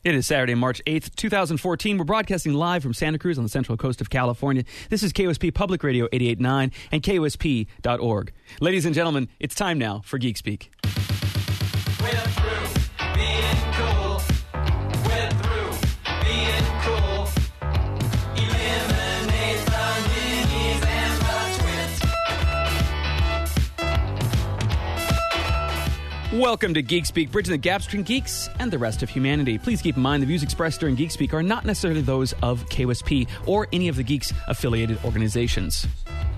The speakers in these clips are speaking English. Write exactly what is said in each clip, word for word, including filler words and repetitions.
It is Saturday, March eighth, twenty fourteen. We're broadcasting live from Santa Cruz on the central coast of California. This is K O S P Public Radio eighty-eight point nine and K O S P dot org. Ladies and gentlemen, it's time now for Geek Speak. We're through being cool. We're through being cool. Eliminate the minis and the twits. Welcome to Geek Speak, bridging the gaps between geeks and the rest of humanity. Please keep in mind the views expressed during Geek Speak are not necessarily those of K O S P or any of the Geeks affiliated organizations.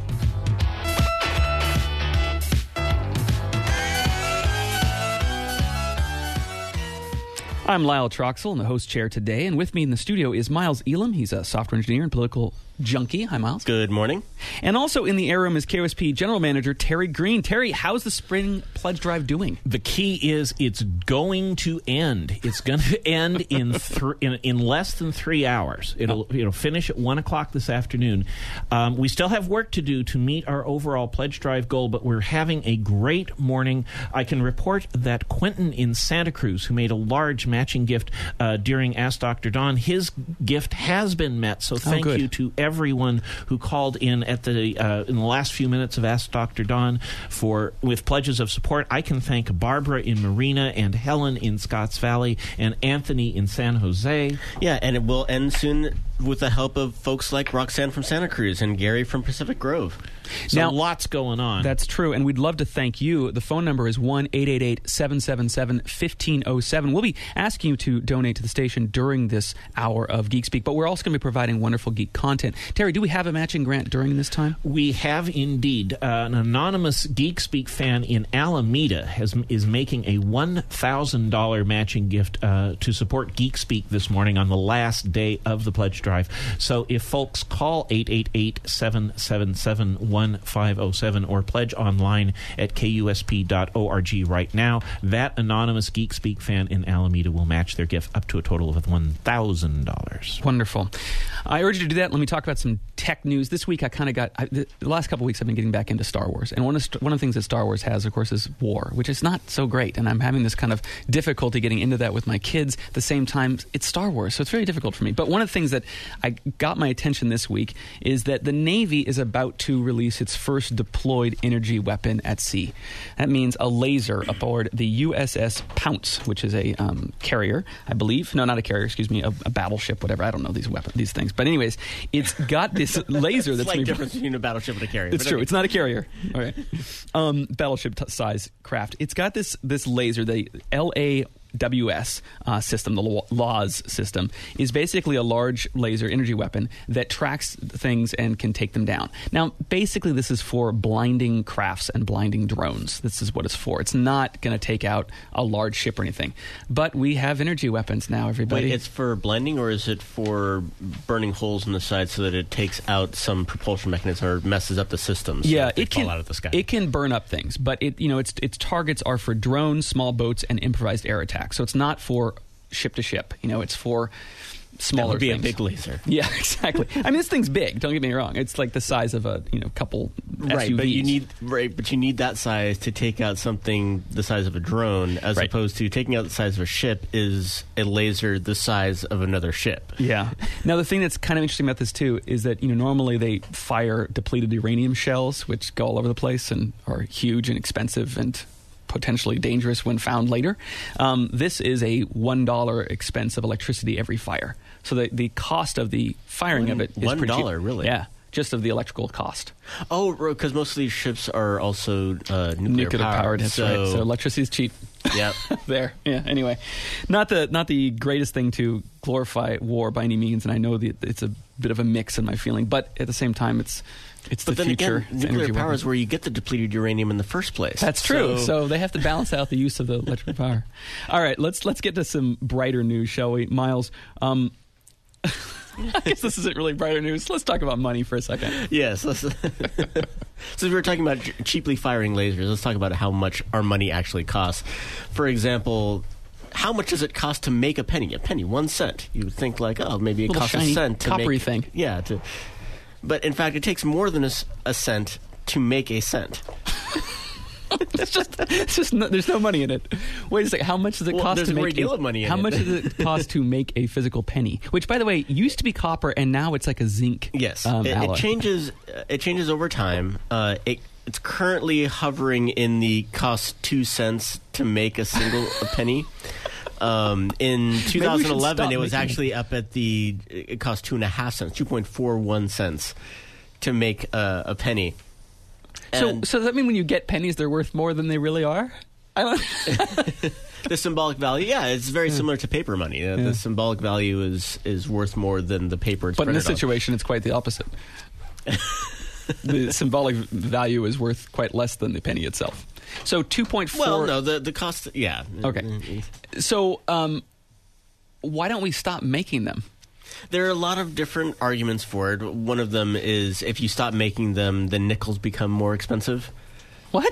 I'm Lyle Troxel in the host chair today, and with me in the studio is Miles Elam. He's a software engineer and political junkie. Hi, Miles. Good morning. And also in the air room is K O S P General Manager Terry Green. Terry, how's the spring pledge drive doing? The key is it's going to end. It's going to end in, th- in in less than three hours. It'll oh. it'll finish at one o'clock this afternoon. Um, we still have work to do to meet our overall pledge drive goal, but we're having a great morning. I can report that Quentin in Santa Cruz, who made a large matching gift uh, during Ask Doctor Don, his gift has been met. So thank oh, you to everyone who called in at the uh, in the last few minutes of Ask Doctor Don for with pledges of support. I can thank Barbara in Marina and Helen in Scotts Valley and Anthony in San Jose. Yeah, and it will end soon with the help of folks like Roxanne from Santa Cruz and Gary from Pacific Grove. So now, lots going on. That's true, and we'd love to thank you. The phone number is one eight eight eight, seven seven seven, one five zero seven. We'll be asking you to donate to the station during this hour of Geek Speak, but we're also going to be providing wonderful geek content. Terry, do we have a matching grant during this time? We have indeed. Uh, an anonymous Geek Speak fan in Alameda has, is making a one thousand dollars matching gift uh, to support Geek Speak this morning on the last day of the pledge drive. So if folks call eight eight eight, seven seven seven, one five zero seven or pledge online at K U S P dot org right now, that anonymous Geek Speak fan in Alameda will match their gift up to a total of one thousand dollars. Wonderful. I urge you to do that. Let me talk about some tech news. This week I kind of got, I, the last couple of weeks I've been getting back into Star Wars. And one of, one of the things that Star Wars has, of course, is war, which is not so great. And I'm having this kind of difficulty getting into that with my kids. At the same time, it's Star Wars, so it's very difficult for me. But one of the things that I got my attention this week is that the Navy is about to release its first deployed energy weapon at sea. That means a laser aboard the U S S Pounce, which is a um, carrier, I believe. No, not a carrier, excuse me, a, a battleship, whatever. I don't know these weapons, these things. But anyways, it's got this laser that's... Slight difference between a battleship and a carrier. It's true. Okay. It's not a carrier. All right. Um, battleship t- size craft. It's got this this laser, the L A W S uh, system, the L A W S system, is basically a large laser energy weapon that tracks things and can take them down. Now, basically, this is for blinding crafts and blinding drones. This is what it's for. It's not going to take out a large ship or anything. But we have energy weapons now, everybody. Wait, it's for blinding, or is it for burning holes in the side so that it takes out some propulsion mechanism or messes up the systems? So yeah, they it fall can. out of the sky. It can burn up things, but it you know its its targets are for drones, small boats, and improvised air attacks. So it's not for ship to ship. You know, it's for smaller That would be things. a big laser. Yeah, exactly. I mean, this thing's big. Don't get me wrong. It's like the size of a you know couple right, S U Vs. But you need right, but you need that size to take out something the size of a drone, as right. opposed to taking out the size of a ship is a laser the size of another ship. Yeah. Now the thing that's kind of interesting about this too is that you know normally they fire depleted uranium shells, which go all over the place and are huge and expensive and potentially dangerous when found later. Um, this is a one dollar expense of electricity every fire. So the, the cost of the firing one, of it is one pretty cheap. dollar, really? Yeah, just of the electrical cost. Oh, because most of these ships are also uh, nuclear, Nuclear powered. powered, that's so, right. So electricity is cheap. Yep. There. Yeah. Anyway, not the not the greatest thing to glorify war by any means, and I know that it's a bit of a mix in my feeling, but at the same time, it's it's but the then future. Again, nuclear power is where you get the depleted uranium in the first place. That's true. So, so they have to balance out the use of the electric power. All right, let's let's get to some brighter news, shall we, Miles? Um, I guess this isn't really brighter news. Let's talk about money for a second. Yes. Let's so we were talking about cheaply firing lasers. Let's talk about how much our money actually costs. For example, how much does it cost to make a penny? A penny, one cent. You would think like, oh, maybe it Little costs a shiny cent to coppery make. thing. Yeah. To, but in fact, it takes more than a, a cent to make a cent. it's just, it's just no, there's no money in it. Wait a second. How much does it Well, cost there's to a make great deal a, of money in How it. much does it cost to make a physical penny? Which, by the way, used to be copper, and now it's like a zinc. Yes, um, it, alloy. it changes. Uh, it changes over time. Uh, it, it's currently hovering in the cost two cents to make a single a penny. Um, in should twenty eleven, stop it was making- actually up at the. It cost two and a half cents, two point four one cents, to make a, a penny. So, And so does that mean when you get pennies, they're worth more than they really are? I don't. the symbolic value, yeah, it's very similar to paper money. Uh, Yeah. The symbolic value is is worth more than the paper it's But in this printed on. situation, it's quite the opposite. The symbolic value is worth quite less than the penny itself. So two point four. Well, no, the the cost, yeah. Okay. So um, why don't we stop making them? There are a lot of different arguments for it. One of them is if you stop making them, the nickels become more expensive. What?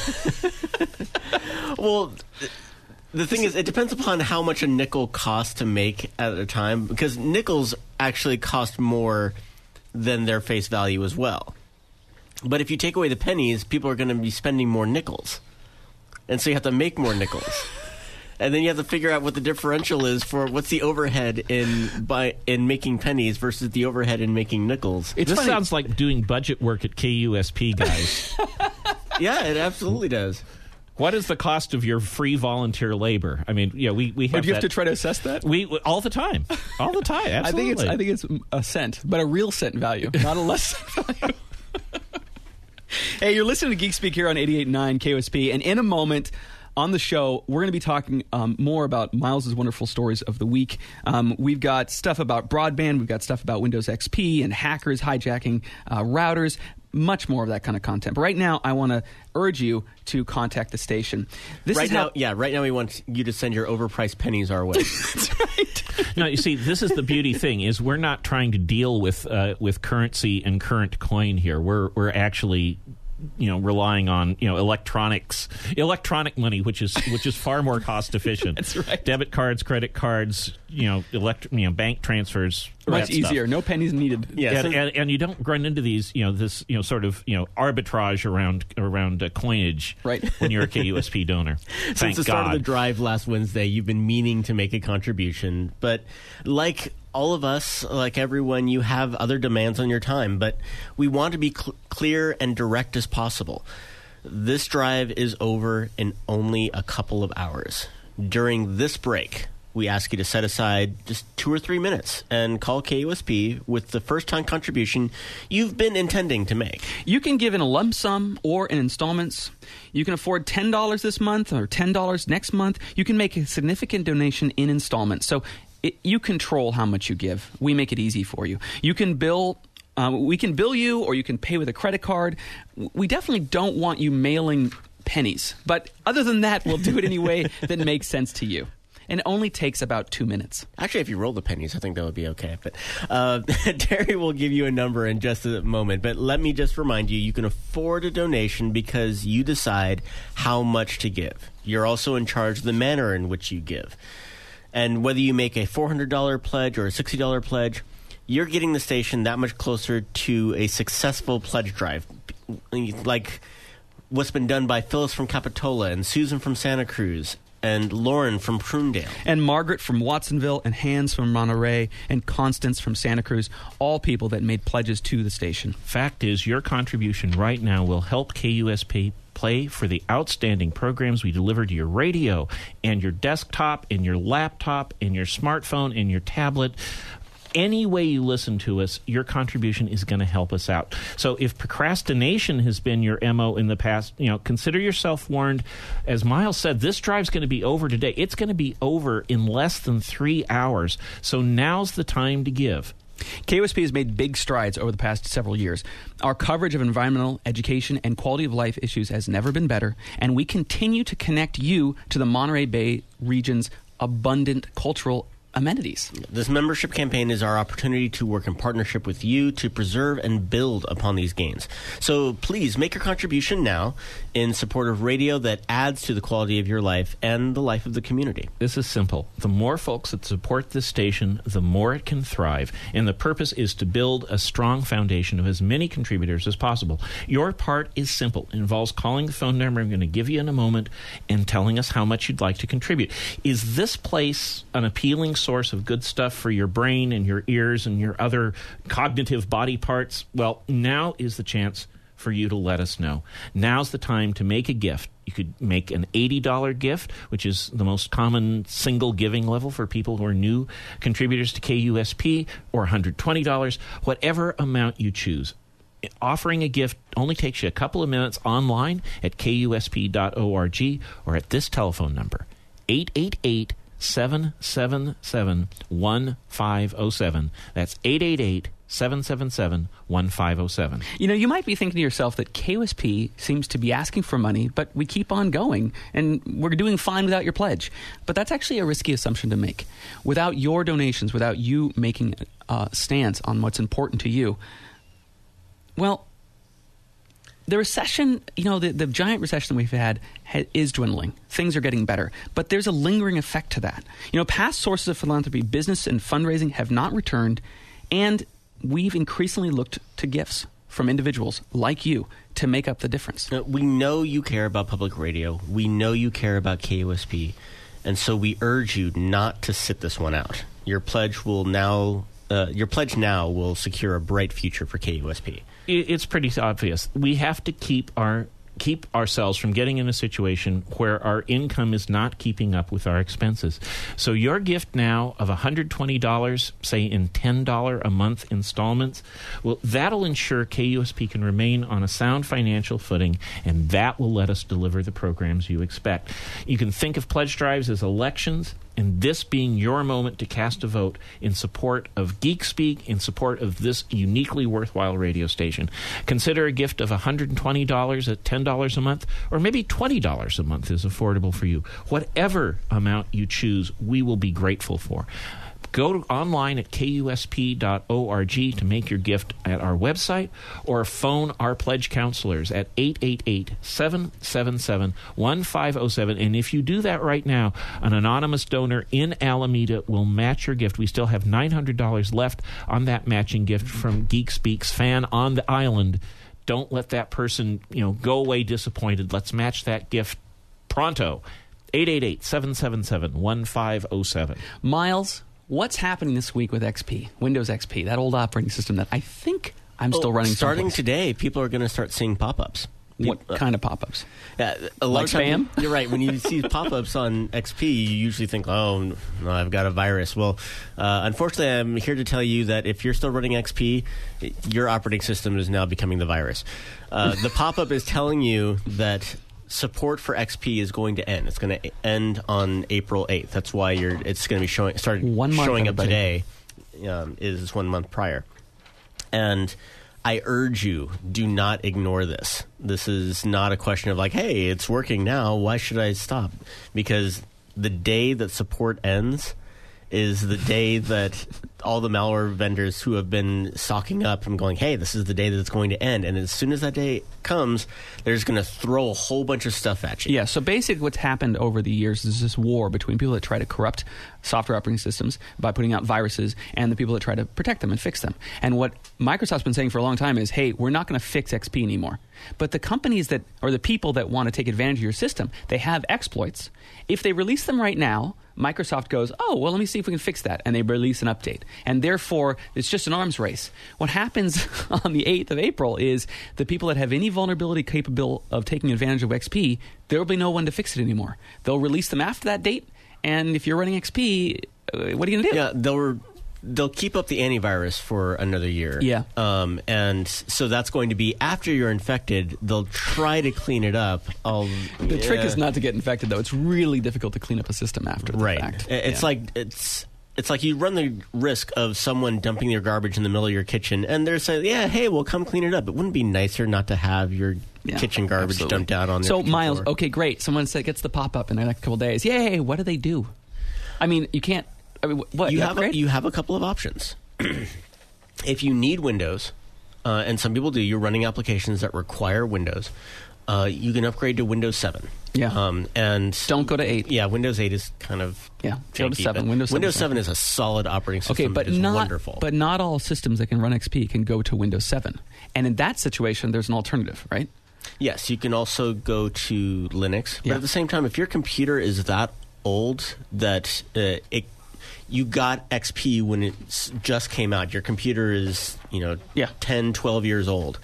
Well, th- the thing is, it depends upon how much a nickel costs to make at a time, because nickels actually cost more than their face value as well. But if you take away the pennies, people are going to be spending more nickels. And so you have to make more nickels. And then you have to figure out what the differential is for what's the overhead in by in making pennies versus the overhead in making nickels. It's this funny. sounds like doing budget work at K U S P, guys. Yeah, it absolutely does. What is the cost of your free volunteer labor? I mean, yeah, we, we have Would you have that- to try to assess that? We all the time, all the time. Absolutely. I think it's I think it's a cent, but a real cent value, not a less cent value. Hey, you're listening to Geek Speak here on eighty-eight point nine K O S P, and in a moment on the show, we're going to be talking um, more about Miles' wonderful stories of the week. Um, we've got stuff about broadband, we've got stuff about Windows X P and hackers hijacking uh, routers. Much more of that kind of content. But right now, I want to urge you to contact the station. This Right is now, how, yeah, right now we want you to send your overpriced pennies our way. That's right. No, you see, this is the beauty thing: is we're not trying to deal with uh, with currency and current coin here. We're we're actually, you know, relying on you know electronics, electronic money, which is which is far more cost efficient. That's right. Debit cards, credit cards, you know, elect, you know, bank transfers, Much that stuff. easier. No pennies needed. Yeah, and, since- and, and you don't run into these, you know, this, you know, sort of, you know, arbitrage around around uh, coinage, Right. when you're a K U S P donor. Since Thank the start God. of the drive last Wednesday, you've been meaning to make a contribution. But like all of us, like everyone, you have other demands on your time. But we want to be cl- clear and direct as possible. This drive is over in only a couple of hours. During this break, we ask you to set aside just two or three minutes and call K U S P with the first-time contribution you've been intending to make. You can give in a lump sum or in installments. You can afford ten dollars this month or ten dollars next month. You can make a significant donation in installments. So it, you control how much you give. We make it easy for you. You can bill... Um, we can bill you, or you can pay with a credit card. We definitely don't want you mailing pennies. But other than that, we'll do it any way that makes sense to you. And it only takes about two minutes. Actually, if you roll the pennies, I think that would be okay. But uh, Terry will give you a number in just a moment. But let me just remind you, you can afford a donation because you decide how much to give. You're also in charge of the manner in which you give. And whether you make a four hundred dollars pledge or a sixty dollars pledge, you're getting the station that much closer to a successful pledge drive. Like what's been done by Phyllis from Capitola and Susan from Santa Cruz and Lauren from Prunedale. And Margaret from Watsonville, and Hans from Monterey, and Constance from Santa Cruz, all people that made pledges to the station. Fact is, your contribution right now will help K U S P play for the outstanding programs we deliver to your radio and your desktop and your laptop and your smartphone and your tablet. Any way you listen to us, your contribution is going to help us out. So if procrastination has been your M O in the past, you know, consider yourself warned. As Miles said, this drive's going to be over today. It's going to be over in less than three hours. So now's the time to give. K U S P has made big strides over the past several years. Our coverage of environmental, education, and quality of life issues has never been better, and we continue to connect you to the Monterey Bay region's abundant cultural amenities. This membership campaign is our opportunity to work in partnership with you to preserve and build upon these gains. So please make your contribution now in support of radio that adds to the quality of your life and the life of the community. This is simple. The more folks that support this station, the more it can thrive. And the purpose is to build a strong foundation of as many contributors as possible. Your part is simple. It involves calling the phone number I'm going to give you in a moment and telling us how much you'd like to contribute. Is this place an appealing source of good stuff for your brain and your ears and your other cognitive body parts? Well, now is the chance for you to let us know. Now's the time to make a gift. You could make an eighty dollars gift, which is the most common single giving level for people who are new contributors to K U S P, or one hundred twenty dollars, whatever amount you choose. Offering a gift only takes you a couple of minutes online at K U S P dot org or at this telephone number, eight eight eight, seven seven seven, one five zero seven. That's eight eight eight, seven seven seven, one five zero seven. You know, you might be thinking to yourself that K U S P seems to be asking for money, but we keep on going, and we're doing fine without your pledge. But that's actually a risky assumption to make. Without your donations, without you making a stance on what's important to you, well, the recession, you know, the, the giant recession we've had ha- is dwindling. Things are getting better. But there's a lingering effect to that. You know, past sources of philanthropy, business and fundraising have not returned, and we've increasingly looked to gifts from individuals like you to make up the difference. Uh, We know you care about public radio. We know you care about K U S P. And so we urge you not to sit this one out. Your pledge will now, uh, your pledge now will secure a bright future for K U S P. It's pretty obvious. We have to keep our keep ourselves from getting in a situation where our income is not keeping up with our expenses. So your gift now of one hundred twenty dollars, say in ten dollars a month installments, well, that'll ensure K U S P can remain on a sound financial footing, and that will let us deliver the programs you expect. You can think of pledge drives as elections, and this being your moment to cast a vote in support of Geek Speak, in support of this uniquely worthwhile radio station. Consider a gift of one hundred twenty dollars at ten dollars a month, or maybe twenty dollars a month is affordable for you. Whatever amount you choose, we will be grateful for. Go to online at K U S P dot org to make your gift at our website, or phone our pledge counselors at eight eight eight, seven seven seven, one five zero seven. And if you do that right now, an anonymous donor in Alameda will match your gift. We still have nine hundred dollars left on that matching gift from Geek Speak's fan on the island. Don't let that person, you know, go away disappointed. Let's match that gift pronto. eight eight eight, seven seven seven, one five zero seven. Miles, what's happening this week with X P, Windows X P, that old operating system that I think I'm still Oh, running Starting someplace. today, people are going to start seeing pop-ups. What Peop- uh, kind of pop-ups? Yeah, a lot Like of times, spam? You're right. When you see pop-ups on X P, you usually think, "Oh, no, I've got a virus." Well, uh, unfortunately, I'm here to tell you that if you're still running X P, your operating system is now becoming the virus. Uh, the pop-up is telling you that support for X P is going to end. It's going to end on April eighth. That's why you're. It's going to be showing started One month, showing up everybody. today. Um, is one month prior, and I urge you, do not ignore this. This is not a question of like, hey, it's working now, why should I stop? Because the day that support ends is the day that all the malware vendors who have been stocking up and going, hey, this is the day that it's going to end. And as soon as that day comes, they're just going to throw a whole bunch of stuff at you. Yeah, so basically what's happened over the years is this war between people that try to corrupt software operating systems by putting out viruses and the people that try to protect them and fix them. And what Microsoft's been saying for a long time is, hey, we're not going to fix X P anymore. But the companies that, or the people that want to take advantage of your system, they have exploits. If they release them right now, Microsoft goes, oh, well, let me see if we can fix that. And they release an update. And therefore, it's just an arms race. What happens on the eighth of April is the people that have any vulnerability capable of taking advantage of X P, there will be no one to fix it anymore. They'll release them after that date. And if you're running X P, uh, what are you going to do? Yeah, they'll they'll keep up the antivirus for another year. Yeah. Um, and so that's going to be after you're infected. They'll try to clean it up. I'll, The trick yeah. is not to get infected, though. It's really difficult to clean up a system after the right. fact. It's Yeah. like it's. It's like you run the risk of someone dumping their garbage in the middle of your kitchen, and they're saying, "Yeah, hey, well, come clean it up." It wouldn't be nicer not to have your Yeah, kitchen garbage absolutely. dumped out on the So, kitchen Miles, floor. okay, great. Someone said, gets the pop-up in the next couple days. Yay, what do they do? I mean, you can't I mean, what? you you have a, upgrade? you have a couple of options. If you need Windows, uh, and some people do, you're running applications that require Windows. Uh, you can upgrade to Windows seven. Yeah. Um, and Don't go to eight. Yeah, Windows eight is kind of Yeah, go to janky, seven. but Windows seven Windows is seven is a solid operating system. Okay, but It is not wonderful. but not all systems that can run X P can go to Windows seven. And in that situation, there's an alternative, right? Yes, you can also go to Linux. But Yeah. at the same time, if your computer is that old that uh, it you got X P when it s- just came out, your computer is, you know, Yeah. ten, twelve years old.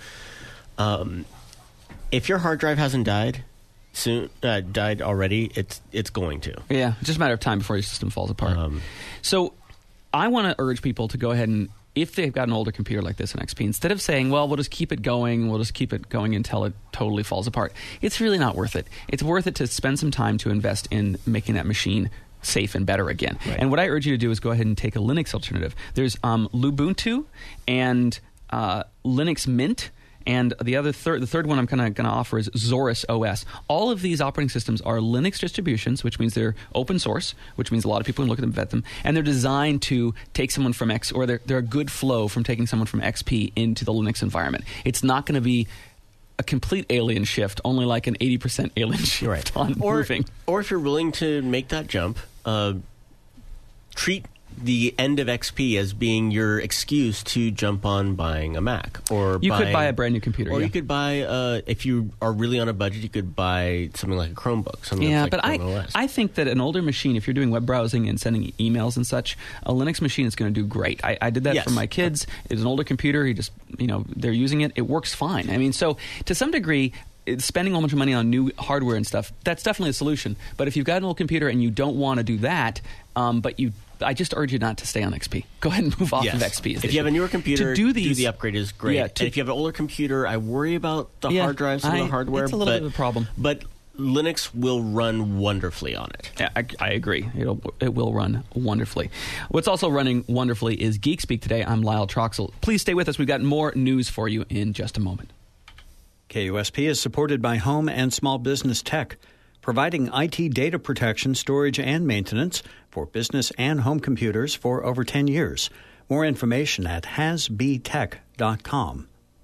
Um, if your hard drive hasn't died soon, uh, died already, it's it's going to. Yeah, it's just a matter of time before your system falls apart. Um, so I want to urge people to go ahead and, if they've got an older computer like this in X P, instead of saying, well, we'll just keep it going, we'll just keep it going until it totally falls apart, it's really not worth it. It's worth it to spend some time to invest in making that machine safe and better again. Right. And what I urge you to do is go ahead and take a Linux alternative. There's um, Lubuntu and uh, Linux Mint. And the other third, the third one I'm kind of going to offer is Zorus O S. All of these operating systems are Linux distributions, which means they're open source, which means a lot of people can look at them, vet them, and they're designed to take someone from X, or they're they're a good flow from taking someone from X P into the Linux environment. It's not going to be a complete alien shift, only like an eighty percent alien shift on or, moving. or if you're willing to make that jump, uh, treat the end of X P as being your excuse to jump on buying a Mac, or You could buying- buy a brand new computer, or yeah. you could buy uh, if you are really on a budget, you could buy something like a Chromebook, something Yeah, that's but like I, Chrome O S. I think that an older machine, if you're doing web browsing and sending emails and such, a Linux machine is going to do great. I, I did that Yes. for my kids. It's an older computer. He just, you know, they're using it. It works fine. I mean, so to some degree, it's spending a bunch of money on new hardware and stuff, that's definitely a solution. But if you've got an old computer and you don't want to do that, um, but you, I just urge you not to stay on X P. Go ahead and move off Yes. of X P. If you have a newer computer, to do, these, the upgrade is great. Yeah, to- and if you have an older computer, I worry about the Yeah, hard drives and I- the hardware. it's a little but, bit of a problem. But Linux will run wonderfully on it. Yeah, I, I agree. It'll, it will run wonderfully. What's also running wonderfully is Geek Speak today. I'm Lyle Troxel. Please stay with us. We've got more news for you in just a moment. K U S P is supported by Home and Small Business Tech, providing I T data protection, storage, and maintenance for business and home computers for over ten years. More information at has b tech dot com.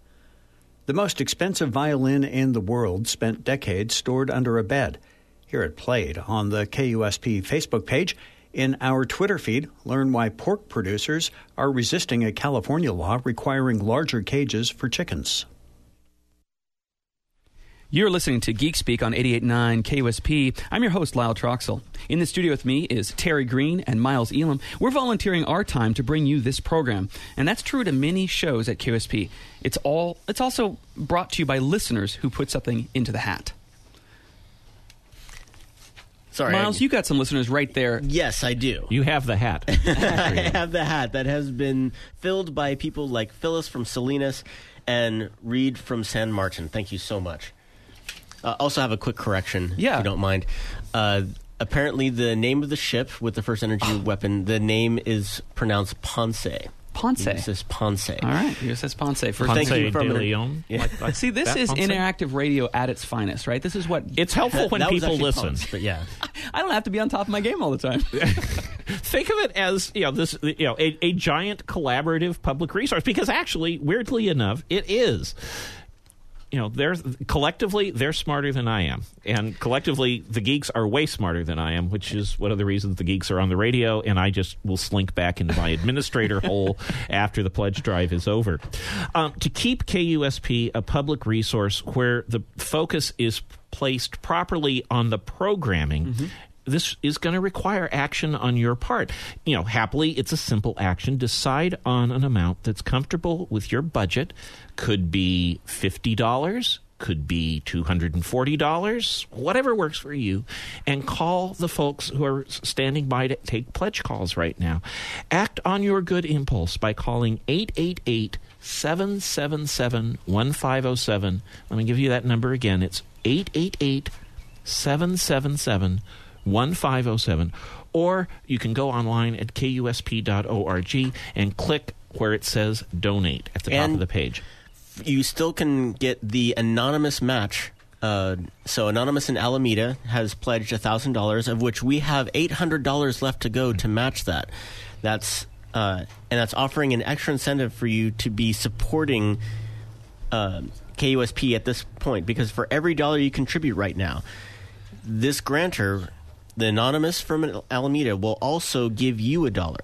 The most expensive violin in the world spent decades stored under a bed. Hear it played on the K U S P Facebook page. In our Twitter feed, learn why pork producers are resisting a California law requiring larger cages for chickens. You're listening to Geek Speak on eighty-eight point nine K U S P. I'm your host, Lyle Troxel. In the studio with me is Terry Green and Miles Elam. We're volunteering our time to bring you this program, and that's true to many shows at K U S P. It's all. It's also brought to you by listeners who put something into the hat. Sorry, Miles, I, you got some listeners right there. yes, I do. You have the hat. I have the hat that has been filled by people like Phyllis from Salinas and Reed from San Martin. Thank you so much. Uh, also have a quick correction, Yeah. if you don't mind. Uh, apparently, the name of the ship with the first energy weapon, the name is pronounced Ponce. Ponce. This is Ponce. All right, U S S Ponce. For Thank Ponce you for a de minute. Leon. Yeah. Like- like See, this that is Ponce? interactive radio at its finest, right? This is what It's helpful when That was people actually listen. Ponce, but yeah. I don't have to be on top of my game all the time. Think of it as, you know, this, you know, a, a giant collaborative public resource, because actually, weirdly enough, it is. You know, they're collectively they're smarter than I am, and collectively the geeks are way smarter than I am, which is one of the reasons the geeks are on the radio, and I just will slink back into my administrator hole after the pledge drive is over. Um, to keep K U S P a public resource where the focus is placed properly on the programming. Mm-hmm. This is going to require action on your part. You know, happily, it's a simple action. Decide on an amount that's comfortable with your budget. Could be fifty dollars, could be two hundred forty dollars, whatever works for you. And call the folks who are standing by to take pledge calls right now. Act on your good impulse by calling eight eight eight, seven seven seven, one five zero seven. Let me give you that number again. It's eight eight eight, seven seven seven, one five zero seven, or you can go online at K U S P dot org and click where it says donate at the top And of the page. You still can get the anonymous match Uh, so Anonymous in Alameda has pledged one thousand dollars, of which we have eight hundred dollars left to go to match that. That's uh, and that's offering an extra incentive for you to be supporting uh, K U S P at this point, because for every dollar you contribute right now, this grantor, the Anonymous from Alameda, will also give you a dollar.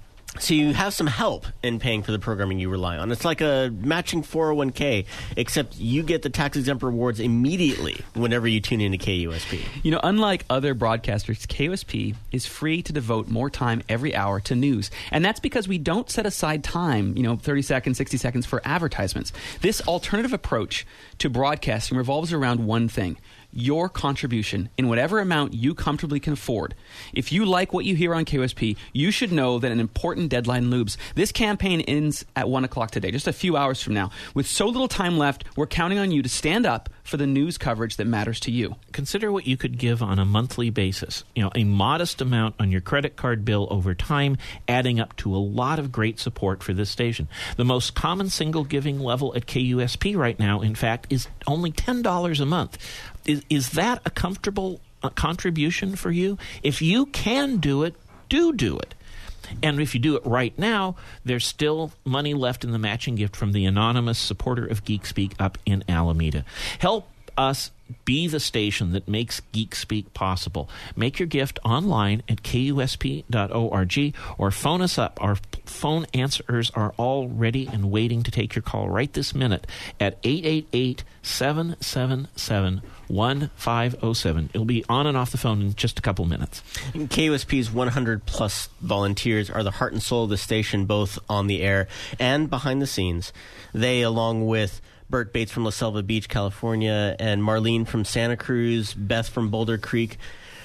So you have some help in paying for the programming you rely on. It's like a matching four oh one k, except you get the tax-exempt rewards immediately whenever you tune into K U S P. You know, unlike other broadcasters, K U S P is free to devote more time every hour to news. And that's because we don't set aside time, you know, thirty seconds, sixty seconds for advertisements. This alternative approach to broadcasting revolves around one thing: your contribution in whatever amount you comfortably can afford. If you like what you hear on K U S P, you should know that an important deadline looms. This campaign ends at one o'clock today, just a few hours from now. With so little time left, we're counting on you to stand up for the news coverage that matters to you. Consider what you could give on a monthly basis. You know, a modest amount on your credit card bill over time, adding up to a lot of great support for this station. The most common single giving level at K U S P right now, in fact, is only ten dollars a month. Is, is that a comfortable uh, contribution for you? If you can do it, do do it. And if you do it right now, there's still money left in the matching gift from the Anonymous supporter of Geek Speak up in Alameda. Help us be the station that makes Geek Speak possible. Make your gift online at K U S P dot org or phone us up. Our phone answerers are all ready and waiting to take your call right this minute at eight eight eight, seven seven seven, one five oh seven. It'll be on and off the phone in just a couple minutes. And K U S P's one hundred plus volunteers are the heart and soul of the station, both on the air and behind the scenes. They, along with Bert Bates from La Selva Beach, California, and Marlene from Santa Cruz, Beth from Boulder Creek,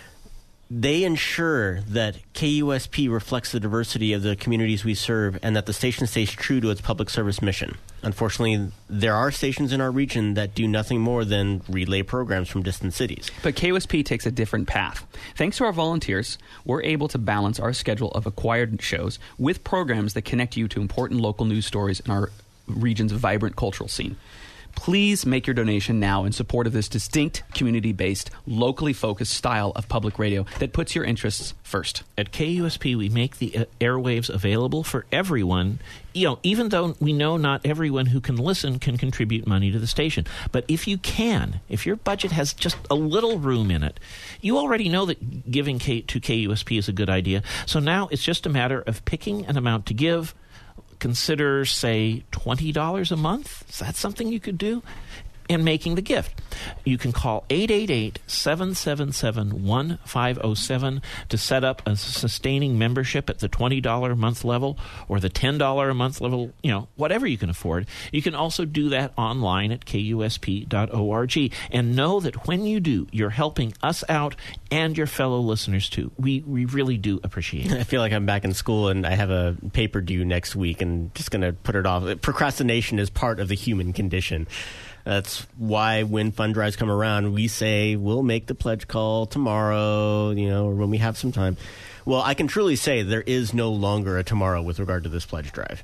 they ensure that K U S P reflects the diversity of the communities we serve and that the station stays true to its public service mission. Unfortunately, there are stations in our region that do nothing more than relay programs from distant cities. But K U S P takes a different path. Thanks to our volunteers, we're able to balance our schedule of acquired shows with programs that connect you to important local news stories in our region's vibrant cultural scene. Please make your donation now in support of this distinct, community-based, locally focused style of public radio that puts your interests first. At K U S P, we make the uh, airwaves available for everyone, you know, even though we know not everyone who can listen can contribute money to the station. But if you can, if your budget has just a little room in it, you already know that giving K- to K U S P is a good idea. So now it's just a matter of picking an amount to give. Consider, say, twenty dollars a month. Is that something you could do? And making the gift. You can call eight eight eight, seven seven seven, one five oh seven to set up a sustaining membership at the twenty dollars a month level or the ten dollars a month level, you know, whatever you can afford. You can also do that online at K U S P dot org. And know that when you do, you're helping us out and your fellow listeners too. We we really do appreciate it. I feel like I'm back in school and I have a paper due next week and just going to put it off. Procrastination is part of the human condition. That's why when fund drives come around, we say we'll make the pledge call tomorrow, you know, or when we have some time. Well, I can truly say there is no longer a tomorrow with regard to this pledge drive.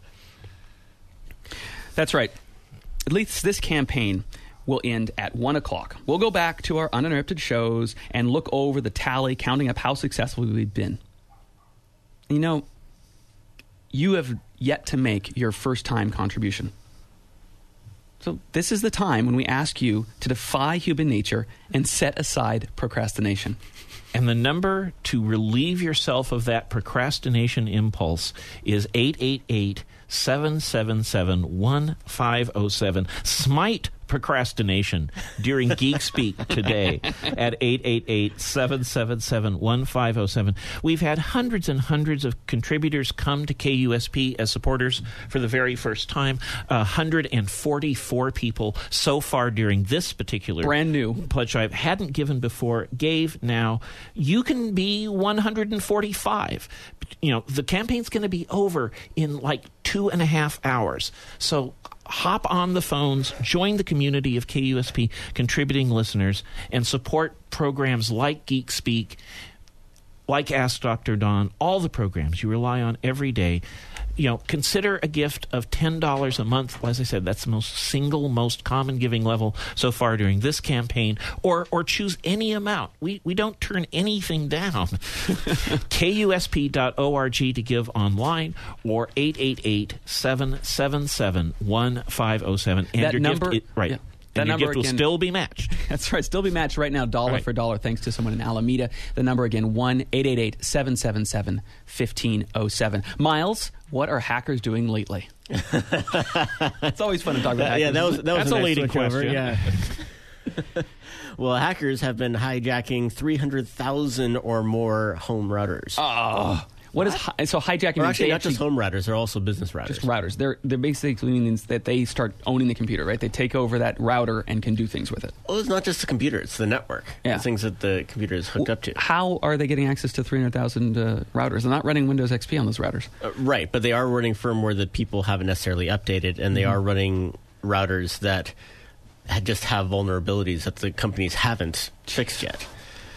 That's right. At least this campaign will end at one o'clock. We'll go back to our uninterrupted shows and look over the tally, counting up how successful we've been. You know, you have yet to make your first-time contribution. So this is the time when we ask you to defy human nature and set aside procrastination. And the number to relieve yourself of that procrastination impulse is eight eight eight, seven seven seven, one five oh seven. Smite procrastination during Geek Speak today at eight eight eight, seven seven seven, one five oh seven. We've had hundreds and hundreds of contributors come to K U S P as supporters for the very first time. one hundred forty-four people so far during this particular brand new pledge drive hadn't given before, gave now. You can be one hundred forty-five. You know, the campaign's going to be over in like two and a half hours. So hop on the phones, join the community of K U S P contributing listeners, and support programs like Geek Speak. like Ask Doctor Don, all the programs you rely on every day, you know, consider a gift of ten dollars a month. As I said, that's the most single, most common giving level so far during this campaign, or or choose any amount. We we don't turn anything down. K U S P dot org to give online, or eight eight eight, seven seven seven, one five zero seven. And That your number- gift, right. yeah. And That your number gift will again- still be matched. That's right. Still be matched right now, dollar Right. for dollar, thanks to someone in Alameda. The number again, one eight eight eight, seven seven seven, one five zero seven. Miles, what are hackers doing lately? It's always fun to talk about hackers. yeah, that was that was That's a, a nice leading switch over, question. Yeah. Well, hackers have been hijacking three hundred thousand or more home routers. Oh, what is hi- so hijacking? or means actually, they not just home routers; they're also business routers. just routers. They're they're basically means that they start owning the computer, right? They take over that router and can do things with it. Well, it's not just the computer; it's the network. Yeah. The things that the computer is hooked up to. How are they getting access to three hundred thousand uh, routers? They're not running Windows X P on those routers. Uh, right, but they are running firmware that people haven't necessarily updated, and they Mm-hmm. are running routers that ha- just have vulnerabilities that the companies haven't fixed yet.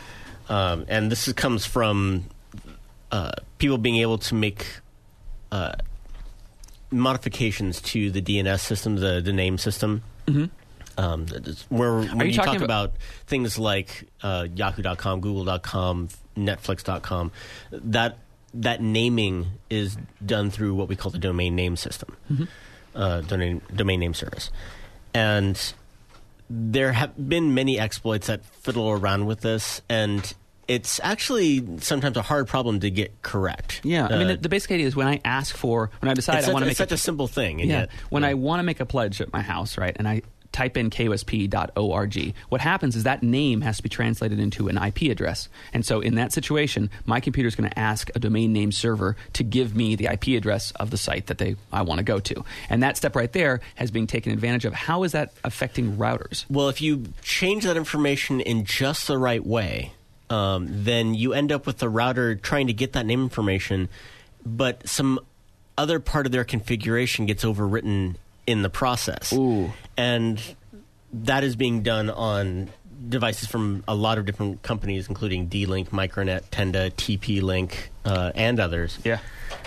Um, and this is, comes from uh, people being able to make uh, modifications to the D N S system, the, the name system. Mm-hmm. Um, that is- where when you you, talking talk about- about things like uh, Yahoo dot com, Google dot com, Netflix dot com, that that naming is done through what we call the domain name system, Mm-hmm. uh, domain, domain name service. And there have been many exploits that fiddle around with this, and it's actually sometimes a hard problem to get correct. Yeah, I mean, Uh, the, the basic idea is when I ask for, when I decide it's I such, want to it's make such a, simple thing. And yeah, yet, when yeah. I want to make a pledge at my house, right, and I type in K U S P dot org, what happens is that name has to be translated into an I P address. And so in that situation, my computer is going to ask a domain name server to give me the I P address of the site that they I want to go to. And that step right there has been taken advantage of. How is that affecting routers? Well, if you change that information in just the right way, um, then you end up with the router trying to get that name information, but some other part of their configuration gets overwritten in the process. Ooh. And that is being done on devices from a lot of different companies, including D-Link, Micronet, Tenda, T P-Link, uh, and others. Yeah.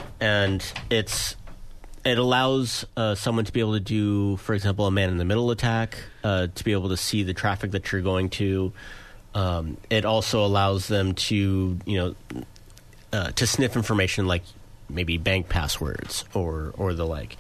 And it's it allows uh, someone to be able to do, for example, a man-in-the-middle attack, uh, to be able to see the traffic that you're going to. Um, it also allows them to, you know, uh, to sniff information like maybe bank passwords or or the like.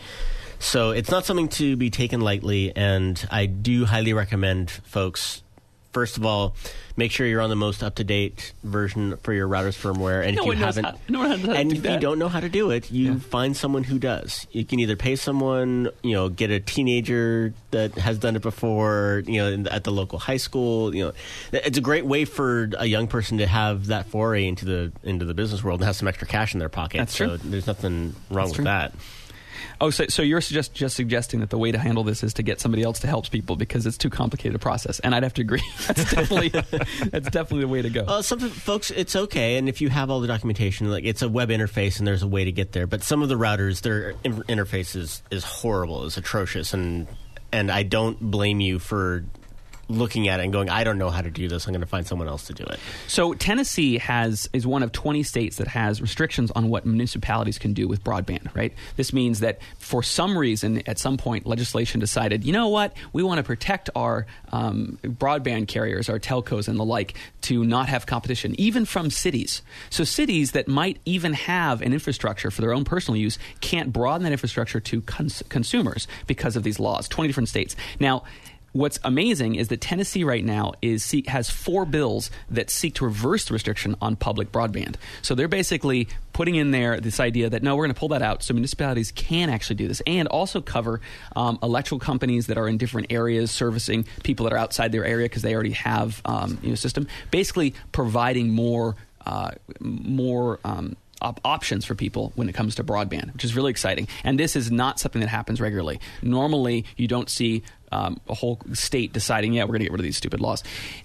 So it's not something to be taken lightly, and I do highly recommend folks, first of all, make sure you're on the most up-to-date version for your router's firmware. And No if you one knows haven't, how- no one knows how to and do if that. you don't know how to do it, you Yeah. find someone who does. You can either pay someone, you know, get a teenager that has done it before, you know, in the, at the local high school. You know, it's a great way for a young person to have that foray into the into the business world and have some extra cash in their pocket. That's so true. there's nothing wrong That's with true. that. Oh, so, so you're suggest, just suggesting that the way to handle this is to get somebody else to help people because it's too complicated a process, and I'd have to agree. That's definitely that's definitely the way to go. Uh, some folks, it's okay, and if you have all the documentation, like it's a web interface, and there's a way to get there. But some of the routers, their in- interface is, is horrible, is atrocious, and and I don't blame you for looking at it and going, I don't know how to do this. I'm going to find someone else to do it. So Tennessee has is one of twenty states that has restrictions on what municipalities can do with broadband, right? This means that for some reason, at some point, legislation decided, you know what, we want to protect our um, broadband carriers, our telcos and the like, to not have competition, even from cities. So cities that might even have an infrastructure for their own personal use can't broaden that infrastructure to cons- consumers because of these laws, twenty different states. Now, what's amazing is that Tennessee right now is seek, has four bills that seek to reverse the restriction on public broadband. So they're basically putting in there this idea that, no, we're going to pull that out so municipalities can actually do this and also cover um, electrical companies that are in different areas servicing people that are outside their area because they already have um, you know, a system, basically providing more, uh, more um, op- options for people when it comes to broadband, which is really exciting. And this is not something that happens regularly. Normally, you don't see Um, a whole state deciding, yeah, we're going to get rid of these stupid laws.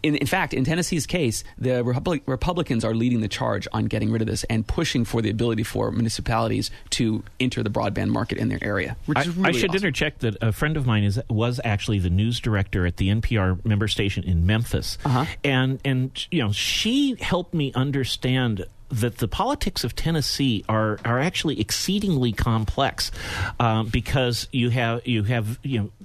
in, in fact, in Tennessee's case, the Republic, Republicans are leading the charge on getting rid of this and pushing for the ability for municipalities to enter the broadband market in their area, which I, is really I should awesome. interject that a friend of mine is was actually the news director at the N P R member station in Memphis, Uh-huh. and and you know she helped me understand that the politics of Tennessee are are actually exceedingly complex, um, because you have you have you know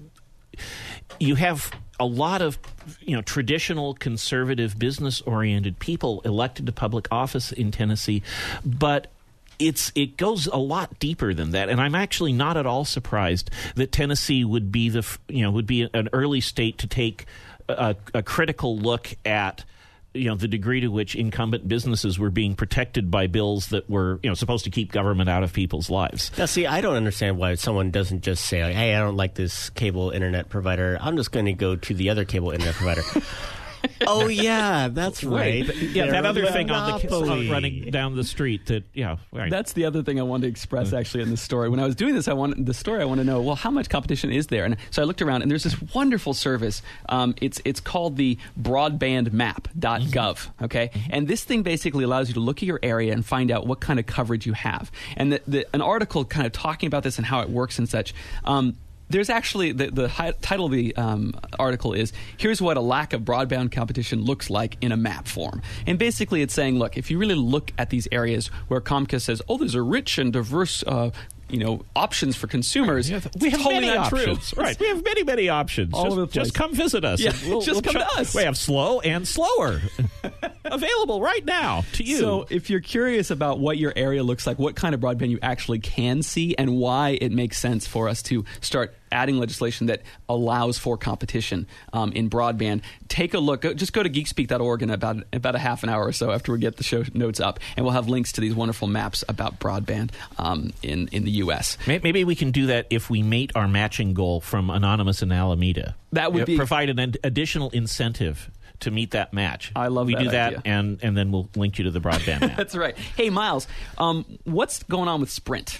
you have a lot of you know traditional conservative business oriented people elected to public office in Tennessee, but It's it goes a lot deeper than that, and I'm actually not at all surprised that Tennessee would be the f- you know would be an early state to take a, a critical look at you know the degree to which incumbent businesses were being protected by bills that were you know supposed to keep government out of people's lives. Now, see, I don't understand why someone doesn't just say, like, hey, I don't like this cable internet provider. I'm just going to go to the other cable internet provider. Oh, yeah, that's right. Yeah, They're that a other thing on the monopoly. uh, running down the street that yeah right. That's the other thing I wanted to express actually in this story. When I was doing this, I wanted the story. I want to know, well, how much competition is there? And so I looked around, and there's this wonderful service. Um, it's it's called the broadband map dot gov. Okay, and this thing basically allows you to look at your area and find out what kind of coverage you have. And the, the, an article kind of talking about this and how it works and such. Um, There's actually, the, the hi- title of the um, article is, Here's What a Lack of Broadband Competition Looks Like in a Map Form. And basically it's saying, look, if you really look at these areas where Comcast says, oh, there's a rich and diverse uh, you know, options for consumers, we have, it's we have totally many not options. true. Right. We have many, many options. All just, over the place. just come visit us. Yeah, and we'll, just we'll come try- to us. We have slow and slower. Available right now to you. So if you're curious about what your area looks like, what kind of broadband you actually can see, and why it makes sense for us to start adding legislation that allows for competition um, in broadband, take a look. Go, just go to geekspeak dot org in about, about a half an hour or so after we get the show notes up, and we'll have links to these wonderful maps about broadband um, in, in the U S. Maybe we can do that if we mate our matching goal from Anonymous in Alameda. That would Uh, be- provide an ad- additional incentive to meet that match. I love we that do that, idea. and and then we'll link you to the broadband map. That's right. Hey, Miles, um, what's going on with Sprint?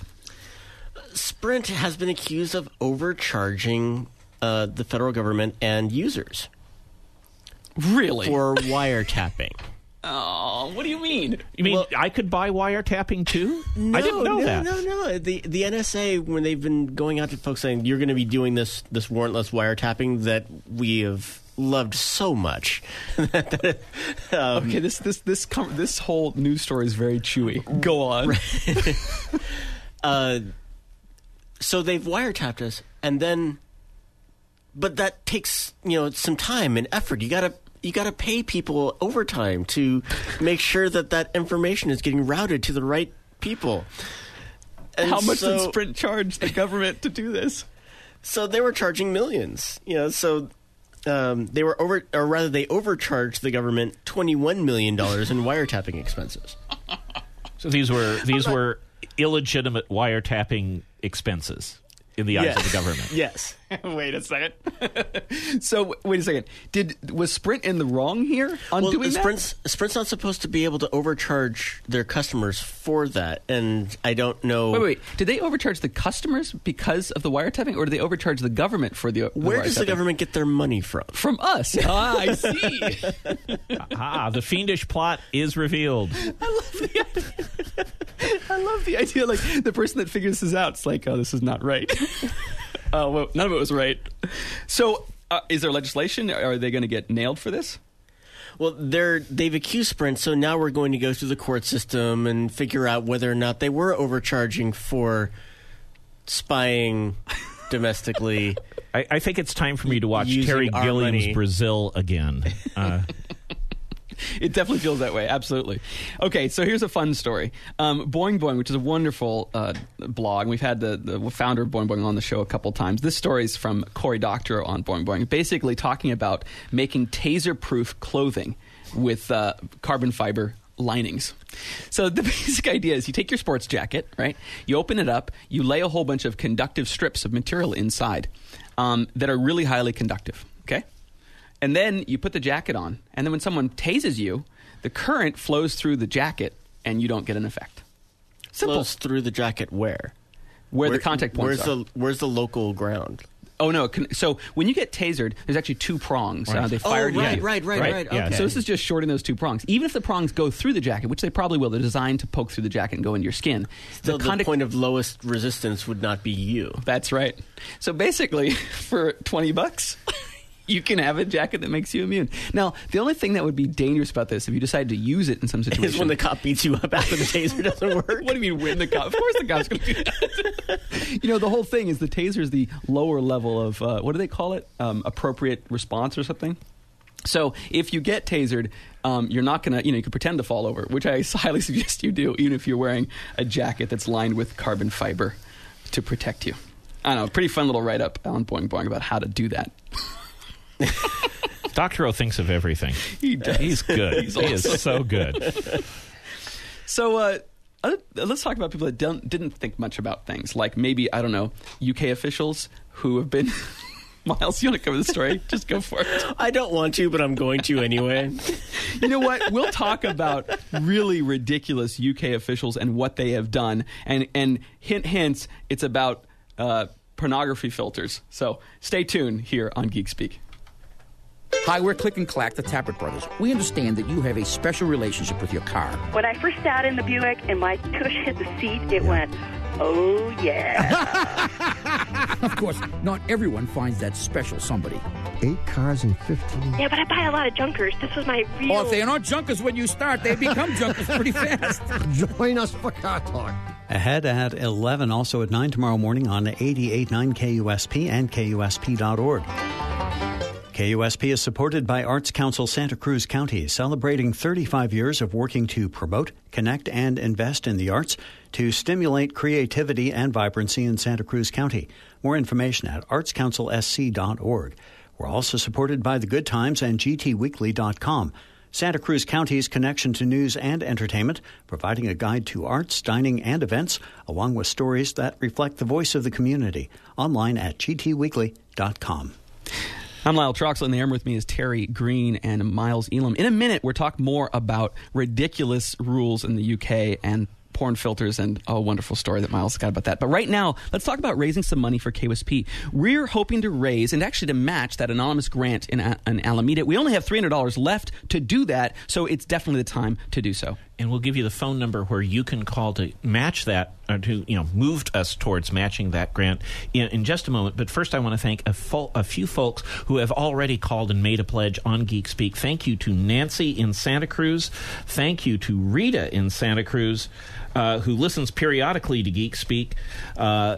Sprint has been accused of overcharging uh, the federal government and users Really? for wiretapping. Oh, what do you mean? You mean Well- I could buy wiretapping too? No, I didn't know no, that. No, no, The the N S A, when they've been going out to folks saying you're going to be doing this this warrantless wiretapping that we have loved so much. um, Okay, this this this com- this whole news story is very chewy. Go on. uh, so they've wiretapped us, and then, but that takes you know some time and effort. You gotta you gotta pay people overtime to make sure that that information is getting routed to the right people. And How much so, did Sprint charge the government to do this? So they were charging millions. You know, so um, they were over, or rather, they overcharged the government twenty-one million dollars in wiretapping expenses. So these were these were illegitimate wiretapping expenses in the eyes Yes. of the government. Yes. Wait a second. so w- wait a second. Did was Sprint in the wrong here on Well, doing that? Sprint's, Sprint's not supposed to be able to overcharge their customers for that, and I don't know. Wait, wait. Did they overcharge the customers because of the wiretapping, or did they overcharge the government for the? the Where does the wiretapping? government get their money from? From us. Ah, I see. Ah, the fiendish plot is revealed. I love the idea. I love the idea. Like the person that figures this out, it's like, oh, this is not right. Oh, well, none of it was right. So, uh, is there legislation? Are they going to get nailed for this? Well, they're they've accused Sprint, so now we're going to go through the court system and figure out whether or not they were overcharging for spying domestically. I, I think it's time for me to watch Using Terry our Gilliam's money. Brazil again. Uh, It definitely feels that way. Absolutely. Okay, so here's a fun story. Um, Boing Boing, which is a wonderful uh, blog. We've had the, the founder of Boing Boing on the show a couple times. This story is from Cory Doctorow on Boing Boing, basically talking about making taser-proof clothing with uh, carbon fiber linings. So the basic idea is you take your sports jacket, right? You open it up, you lay a whole bunch of conductive strips of material inside um, that are really highly conductive, okay? And then you put the jacket on, and then when someone tases you, the current flows through the jacket, and you don't get an effect. Simple. Flows through the jacket where? Where, the contact points where's are. the where's the local ground? Oh, no. Can, so when you get tasered, there's actually two prongs. Uh, they fire oh, at right, you. right, right, Right, right. yeah. Okay. So this is just shorting those two prongs. Even if the prongs go through the jacket, which they probably will, they're designed to poke through the jacket and go into your skin. So the, conduct- point of lowest resistance would not be you. That's right. So basically, for twenty bucks, you can have a jacket that makes you immune. Now, the only thing that would be dangerous about this, if you decide to use it in some situation, Is when the cop beats you up after the taser doesn't work. What do you mean win the cop? Of course the cop's going to do that. You know, the whole thing is the taser is the lower level of, uh, what do they call it? Um, appropriate response or something? So if you get tasered, um, you're not going to, you know, you can pretend to fall over, which I highly suggest you do, even if you're wearing a jacket that's lined with carbon fiber to protect you. I don't know, pretty fun little write-up on Boing Boing about how to do that. Doctor O thinks of everything. He does. He's good. He's he is awesome. so good. So uh, uh, let's talk about people that don't, didn't think much about things, like maybe, I don't know, U K officials who have been... Miles, you want to cover the story? Just go for it. I don't want to, but I'm going to anyway. You know what? We'll talk about really ridiculous U K officials and what they have done. And, and hint, hints, it's about uh, pornography filters. So stay tuned here on Geek Speak. Hi, we're Click and Clack, the Tappert Brothers. We understand that you have a special relationship with your car. When I first sat in the Buick and my tush hit the seat, it went, oh, yeah. Of course, not everyone finds that special somebody. Eight cars and fifteen. Yeah, but I buy a lot of junkers. This was my real... Or if they are not junkers when you start, they become junkers pretty fast. Join us for Car Talk. Ahead at eleven, also at nine tomorrow morning on eighty-eight point nine K U S P and K U S P dot org. K U S P is supported by Arts Council Santa Cruz County, celebrating thirty-five years of working to promote, connect, and invest in the arts to stimulate creativity and vibrancy in Santa Cruz County. More information at arts council s c dot org. We're also supported by The Good Times and G T weekly dot com. Santa Cruz County's connection to news and entertainment, providing a guide to arts, dining, and events, along with stories that reflect the voice of the community. Online at G T weekly dot com. I'm Lyle Troxel, and the air with me is Terry Green and Miles Elam. In a minute, we'll talk more about ridiculous rules in the U K and porn filters, and a wonderful story that Miles got about that. But right now, let's talk about raising some money for K U S P. We're hoping to raise and actually to match that anonymous grant in, in Alameda. We only have three hundred dollars left to do that, so it's definitely the time to do so. And we'll give you the phone number where you can call to match that, or to, you know, move us towards matching that grant in, in just a moment. But first, I want to thank a, fo- a few folks who have already called and made a pledge on Geek Speak. Thank you to Nancy in Santa Cruz. Thank you to Rita in Santa Cruz, uh, who listens periodically to Geek Speak. Uh,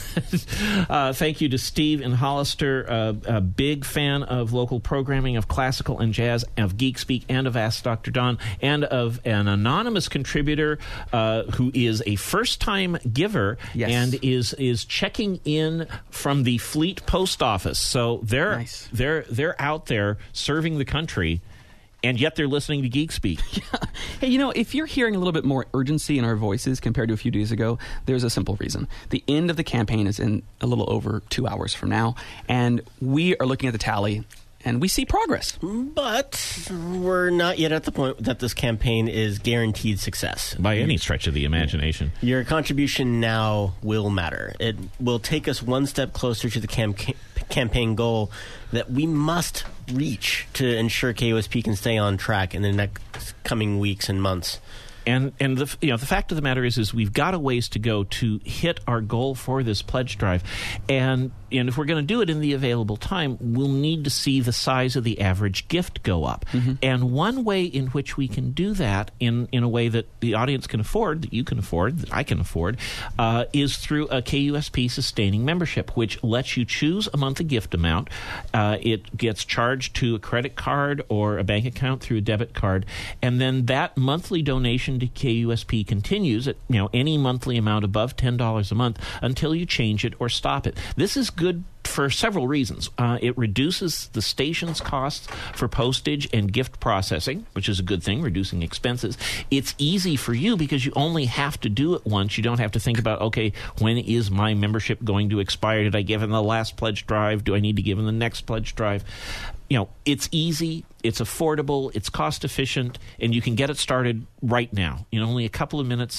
uh, thank you to Steve in Hollister, uh, a big fan of local programming of classical and jazz, of Geek Speak, and of Ask Doctor Don, and of an anonymous contributor uh, who is a first-time giver Yes. and is is checking in from the Fleet Post Office. So they're Nice. they're they're out there serving the country, and yet they're listening to Geek Speak. Hey, you know, if you're hearing a little bit more urgency in our voices compared to a few days ago, there's a simple reason. The end of the campaign is in a little over two hours from now, and we are looking at the tally, and we see progress. But we're not yet at the point that this campaign is guaranteed success. By any stretch of the imagination. Your contribution now will matter. It will take us one step closer to the cam- campaign goal that we must reach to ensure K U S P can stay on track in the next coming weeks and months. And and the you know the fact of the matter is is we've got a ways to go to hit our goal for this pledge drive, and and if we're going to do it in the available time, we'll need to see the size of the average gift go up. Mm-hmm. And one way in which we can do that in in a way that the audience can afford, that you can afford, that I can afford, uh, is through a K U S P sustaining membership, which lets you choose a monthly gift amount. Uh, it gets charged to a credit card or a bank account through a debit card, and then that monthly donation to K U S P continues at you know any monthly amount above ten dollars a month until you change it or stop it. This is good for several reasons. Uh, it reduces the station's costs for postage and gift processing, which is a good thing, reducing expenses. It's easy for you because you only have to do it once. You don't have to think about, okay, when is my membership going to expire? Did I give in the last pledge drive? Do I need to give in the next pledge drive? You know, it's easy, it's affordable, it's cost efficient, and you can get it started right now in only a couple of minutes.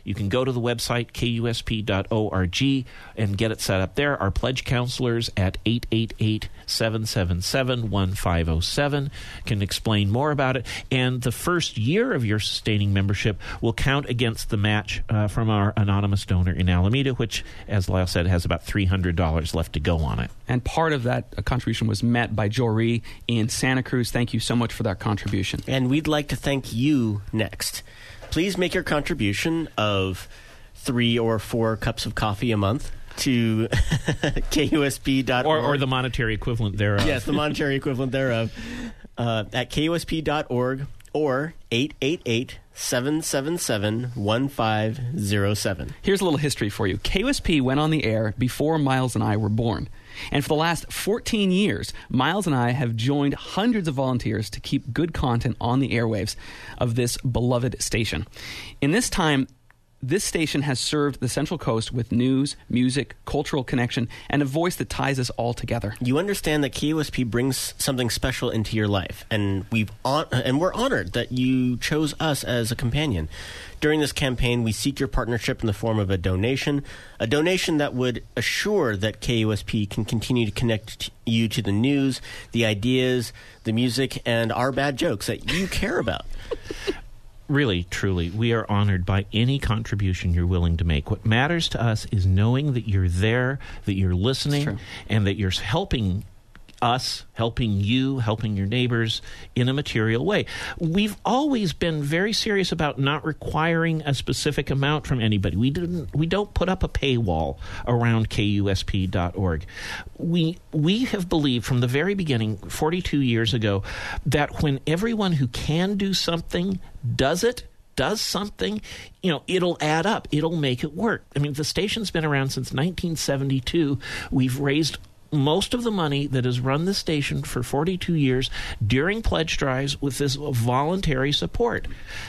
You can go to the website, K U S P dot org, and get it set up there. Our pledge counselors at eight eight eight, seven seven seven, one five zero seven can explain more about it. And the first year of your sustaining membership will count against the match uh, from our anonymous donor in Alameda, which, as Lyle said, has about three hundred dollars left to go on it. And part of that uh, contribution was met by Jory in Santa Cruz. Thank you so much for that contribution. And we'd like to thank you next. Please make your contribution of three or four cups of coffee a month to K U S P dot org. Or, or the monetary equivalent thereof. Yes, the monetary equivalent thereof. Uh, at K U S P dot org or eight eight eight, seven seven seven, one five zero seven. Here's a little history for you. K U S P went on the air before Miles and I were born. And for the last fourteen years, Miles and I have joined hundreds of volunteers to keep good content on the airwaves of this beloved station. In this time, this station has served the Central Coast with news, music, cultural connection, and a voice that ties us all together. You understand that K U S P brings something special into your life, and we've on- and we're honored that you chose us as a companion. During this campaign, we seek your partnership in the form of a donation, a donation that would assure that K U S P can continue to connect you to the news, the ideas, the music, and our bad jokes that you care about. Really, truly, we are honored by any contribution you're willing to make. What matters to us is knowing that you're there, that you're listening, and that you're helping us, helping you, helping your neighbors in a material way. We've always been very serious about not requiring a specific amount from anybody. We didn't. We don't put up a paywall around K U S P dot org. We we have believed from the very beginning, forty-two years ago, that when everyone who can do something does it, does something, you know, it'll add up. It'll make it work. I mean, the station's been around since nineteen seventy-two. We've raised most of the money that has run the station for forty-two years during pledge drives with this voluntary support.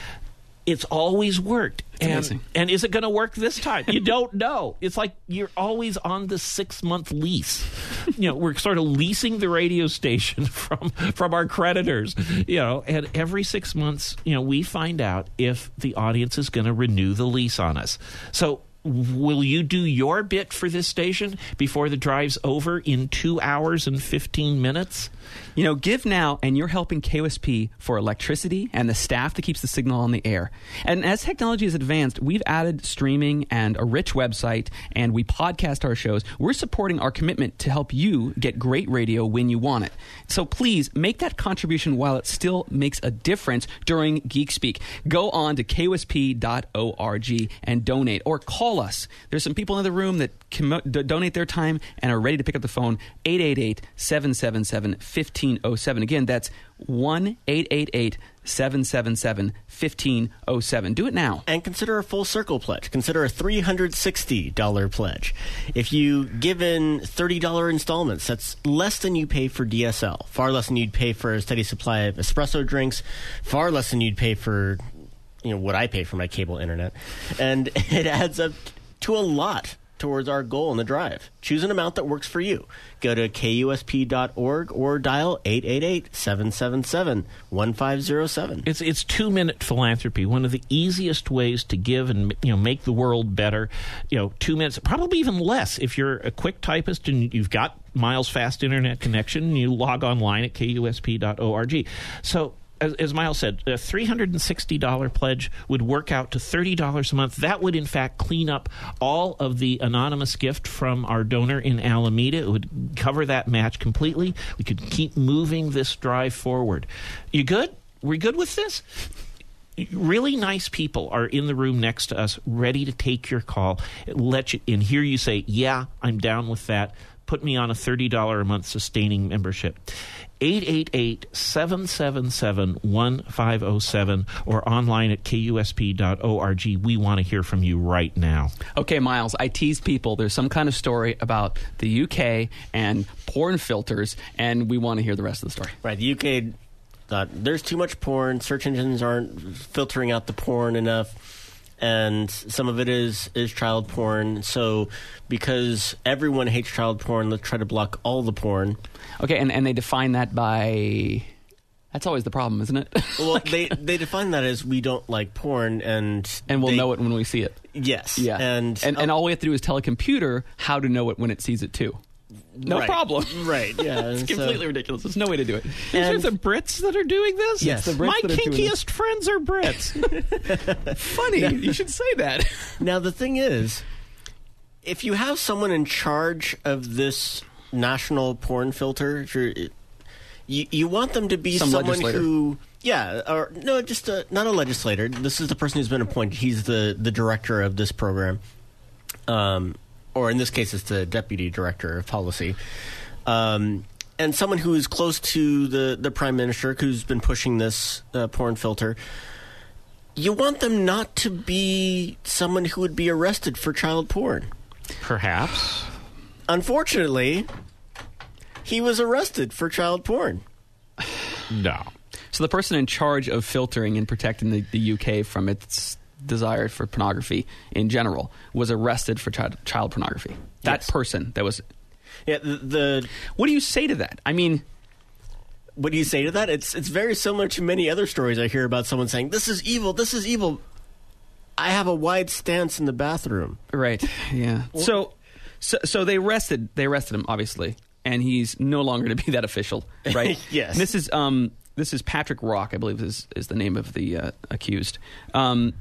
It's always worked. It's and, amazing. and is it going to work this time? You don't know. It's like you're always on the six-month lease. You know, we're sort of leasing the radio station from from our creditors. You know, and every six months, you know, we find out if the audience is going to renew the lease on us. So will you do your bit for this station before the drive's over in two hours and fifteen minutes? You know, give now, and you're helping K U S P for electricity and the staff that keeps the signal on the air. And as technology has advanced, we've added streaming and a rich website, and we podcast our shows. We're supporting our commitment to help you get great radio when you want it. So please make that contribution while it still makes a difference during Geek Speak. Go on to K U S P dot org and donate, or call us. There's some people in the room that can mo- d- donate their time and are ready to pick up the phone. eight eight eight, seven seven seven, one five zero seven. Again, that's one eight eight eight, seven seven seven, one five zero seven. Do it now. And consider a full circle pledge. Consider a three hundred sixty dollars pledge. If you give in thirty dollars installments, that's less than you pay for D S L, far less than you'd pay for a steady supply of espresso drinks, far less than you'd pay for, you know, what I pay for my cable internet. And it adds up to a lot towards our goal in the drive. Choose an amount that works for you. Go to K U S P dot org or dial eight eight eight, seven seven seven, one five zero seven. It's it's two-minute philanthropy, one of the easiest ways to give and, you know, make the world better. You know, two minutes, probably even less if you're a quick typist and you've got Miles' fast internet connection and you log online at K U S P dot org. So, As, as Miles said, a three hundred sixty dollars pledge would work out to thirty dollars a month. That would, in fact, clean up all of the anonymous gift from our donor in Alameda. It would cover that match completely. We could keep moving this drive forward. You good? We good with this? Really nice people are in the room next to us, ready to take your call. Let you, and hear you say, yeah, I'm down with that. Put me on a thirty dollars a month sustaining membership. eight eight eight, seven seven seven, one five zero seven or online at K U S P dot org. We want to hear from you right now. Okay, Miles, I tease people. There's some kind of story about the U K and porn filters, and we want to hear the rest of the story. Right, the U K thought there's too much porn. Search engines aren't filtering out the porn enough. And some of it is, is child porn. So because everyone hates child porn, let's try to block all the porn. Okay, and, and they define that by... That's always the problem, isn't it? Well, they they define that as we don't like porn, and and we'll they- know it when we see it. Yes. Yeah. And and, and all we have to do is tell a computer how to know it when it sees it too. No Right. problem. Right. Yeah. It's and so- completely ridiculous. There's no way to do it. These are And- the Brits that are doing this? Yes. The Brits My that are doing kinkiest friends are Brits. Funny. You should say that. Now, the thing is, if you have someone in charge of this national porn filter, if you're- you, you want them to be Some someone legislator. who, yeah, or no, just a, not a legislator. This is the person who's been appointed. He's the, the director of this program. Um, or in this case, it's the deputy director of policy. Um, and someone who is close to the, the prime minister, who's been pushing this uh, porn filter. You want them not to be someone who would be arrested for child porn. Perhaps. Unfortunately, he was arrested for child porn. No. So the person in charge of filtering and protecting the, the U K from its desire for pornography in general was arrested for child, child pornography. That Yes. person that was... Yeah, the, the What do you say to that? I mean... what do you say to that? It's it's very similar to many other stories I hear about someone saying, "This is evil. This is evil." I have a wide stance in the bathroom. Right. Yeah. So, so, so they arrested. They arrested him, obviously, and he's no longer to be that official, right? Yes. This is um, this is Patrick Rock, I believe, is is the name of the uh, accused. Um,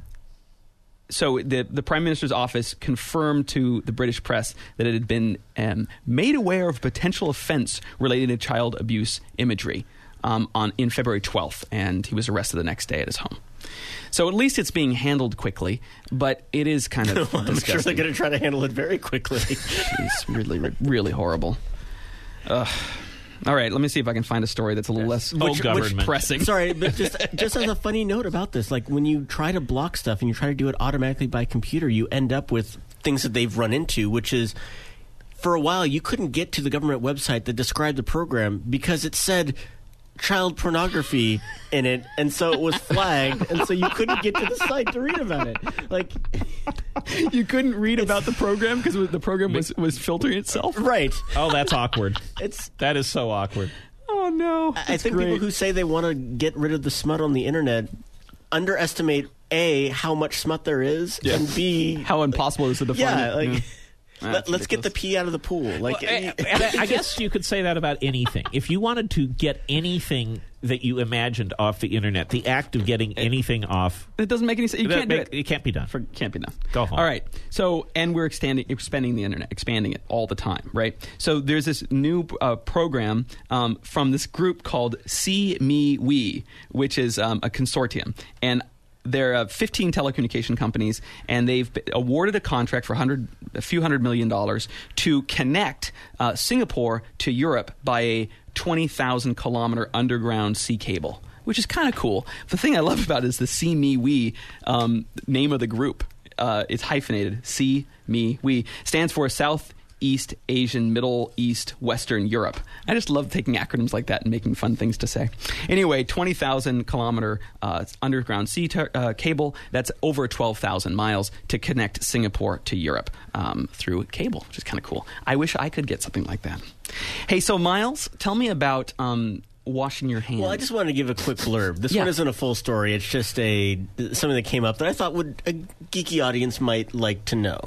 so the the Prime Minister's office confirmed to the British press that it had been um, made aware of potential offence related to child abuse imagery um, on in February twelfth, and he was arrested the next day at his home. So at least it's being handled quickly, but it is kind of I'm sure disgusting. they're going to try to handle it very quickly. It's really, really horrible. Ugh. All right, let me see if I can find a story that's a little less Oh, government. pressing. Sorry, but just just as a funny note about this, like when you try to block stuff and you try to do it automatically by computer, you end up with things that they've run into, which is for a while you couldn't get to the government website that described the program because it said child pornography in it, and so it was flagged, and so you couldn't get to the site to read about it. Like, You couldn't read about the program because the program was, was filtering itself? right? Oh, that's awkward. It's. That is so awkward. Oh, no. I think people who say they want to get rid of the smut on the internet underestimate A, how much smut there is, Yeah. and B, How impossible it is to define yeah, it. like. Yeah. Let, let's get the pee out of the pool. Like, Well, I, I guess you could say that about anything. If you wanted to get anything that you imagined off the internet, the act of getting anything off, It doesn't make any sense. You that can't do make- it. it can't be done. For, can't be done. Go home. All right. So, and we're expanding, expanding the internet, expanding it all the time, right? So, there's this new uh, program um, from this group called See Me We, which is um, a consortium, and they're uh, fifteen telecommunication companies, and they've b- awarded a contract for a hundred, a few hundred million dollars to connect uh, Singapore to Europe by a twenty thousand kilometer underground sea cable, which is kind of cool. The thing I love about it is the See Me We um, name of the group. Uh, it's hyphenated. See Me We stands for Southeast Asian, Middle East, Western Europe. I just love taking acronyms like that and making fun things to say. Anyway, twenty thousand kilometer uh, underground sea t- uh, cable. That's over twelve thousand miles to connect Singapore to Europe um, through cable, which is kind of cool. I wish I could get something like that. Hey, so Miles, tell me about um, washing your hands. well, I just wanted to give a quick blurb. This Yeah. one isn't a full story. It's just a something that came up that I thought would a geeky audience might like to know.